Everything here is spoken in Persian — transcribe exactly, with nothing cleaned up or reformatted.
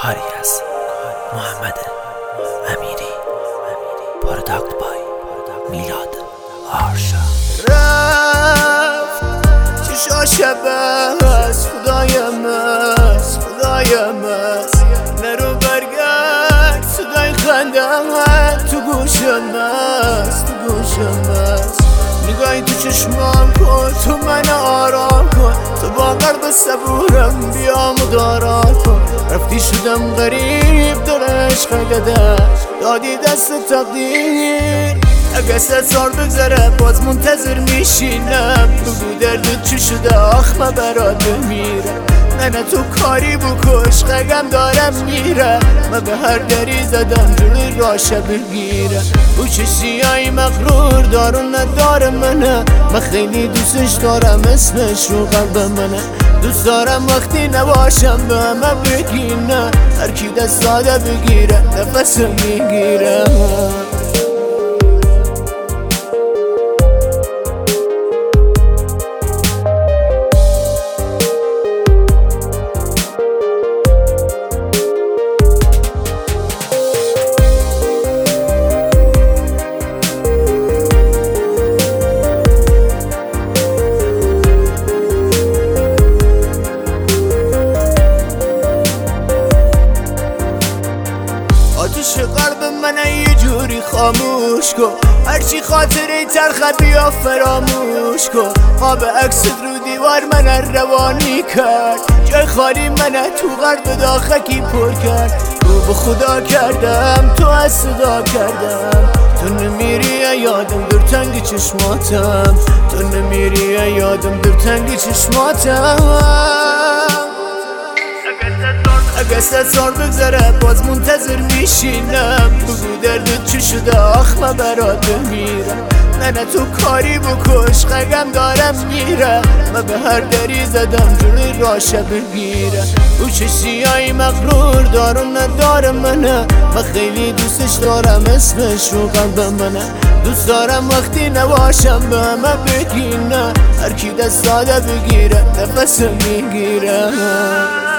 کاری از محمد امیری پروداکت بای میلاد آرشا. رفت چشا شبه از خدایم است خدایم است نرو برگرد صدای خندم تو گوشم است تو گوشم است نگاهی تو چشمام کن تو من آرام کن تو با قلب صبورم بیا مدارا کن رفتی شدم غریب در عشق قدر دادی دست تقدیر اگه سه سال بگذره باز منتظر میشینم بگو دردت چی شده آخ من برات بمیره نه تو کاری بکش قگم دارم میره من به هر دری زدم جلوی راشه بگیره او چه سیایی مغرور دارون نداره منه من خیلی دوستش دارم اسمش رو قلب منه دوست دارم وقتی نباشم به همه بگی نه هر کی دست داده بگیره نفس میگیره. آتش قلب من یه جوری خاموش کن هرچی خاطره تلخه بیا فراموش کن خواب عکست رو دیوار من روانی کرد جای خالی من تو قلب داخکی پر کرد رو به خدا کردم تو از صدا کردم تو نمیری یادم در تنگ چشماتم تو نمیری یادم در تنگ چشماتم اگه سه سال بگذره باز منتظر میشینم بگو دردت چی شده آخ من برات بمیرم نه تو کاری بکش قگم دارم میره من به هر دری زدم جلوی راشه بگیره او چه سیایی مغرور دارون نداره منه من خیلی دوستش دارم اسمش رو قلب منه دوست دارم وقتی نباشم به همه بگی نه هر کی دست داده بگیره نفس میگیره.